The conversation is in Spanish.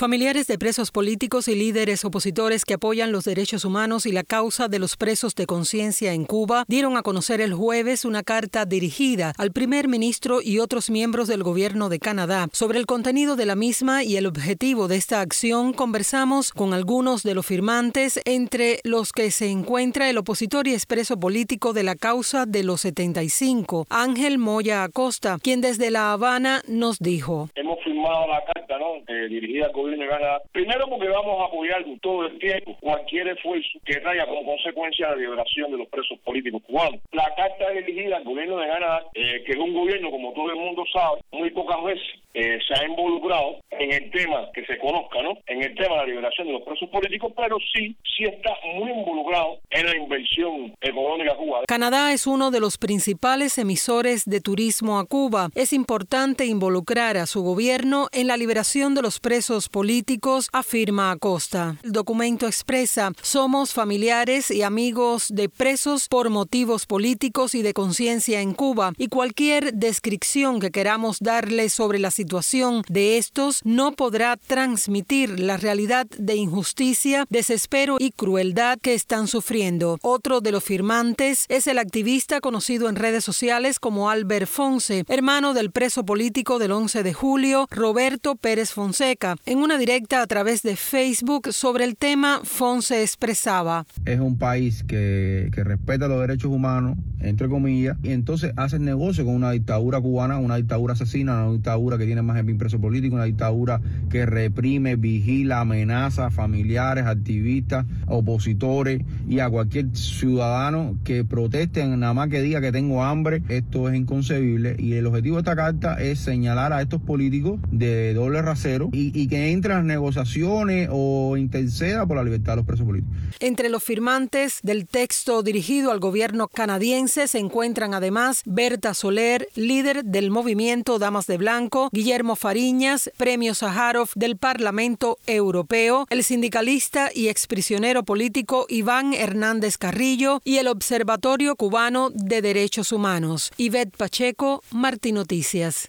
Familiares de presos políticos y líderes opositores que apoyan los derechos humanos y la causa de los presos de conciencia en Cuba dieron a conocer el jueves una carta dirigida al primer ministro y otros miembros del gobierno de Canadá. Sobre el contenido de la misma y el objetivo de esta acción, conversamos con algunos de los firmantes, entre los que se encuentra el opositor y expreso político de la causa de los 75, Ángel Moya Acosta, quien desde La Habana nos dijo: Hemos firmado la carta, dirigida al gobierno de Canadá, primero porque vamos a apoyar todo el tiempo cualquier esfuerzo que traiga como consecuencia la liberación de los presos políticos cubanos. La carta es dirigida al gobierno de Canadá, que es un gobierno, como todo el mundo sabe, muy pocas veces se ha involucrado en el tema que se conozca, en el tema de la liberación de los presos políticos, pero sí está muy involucrado en la inversión económica cubana. Canadá es uno de los principales emisores de turismo a Cuba. Es importante involucrar a su gobierno en la liberación de los presos políticos, afirma Acosta. El documento expresa: somos familiares y amigos de presos por motivos políticos y de conciencia en Cuba, y cualquier descripción que queramos darle sobre la situación de estos no podrá transmitir la realidad de injusticia, desespero y crueldad que están sufriendo. Otro de los firmantes es el activista conocido en redes sociales como Albert Fonse, hermano del preso político del 11 de julio, Roberto Pérez Fonseca. En una directa a través de Facebook sobre el tema, Fonse expresaba: es un país que respeta los derechos humanos, entre comillas, y entonces hacen negocio con una dictadura cubana, una dictadura asesina, una dictadura que tiene más de 1000 presos políticos, una dictadura que reprime, vigila, amenaza a familiares, activistas, opositores y a cualquier ciudadano que proteste, nada más que diga que tengo hambre. Esto es inconcebible, y el objetivo de esta carta es señalar a estos políticos de doble rasero y que entren en negociaciones o interceda por la libertad de los presos políticos. Entre los firmantes del texto dirigido al gobierno canadiense se encuentran además Berta Soler, líder del movimiento Damas de Blanco, Guillermo Fariñas, Premio Sájarov del Parlamento Europeo, el sindicalista y exprisionero político Iván Hernández Carrillo y el Observatorio Cubano de Derechos Humanos. Ivette Pacheco, Martí Noticias.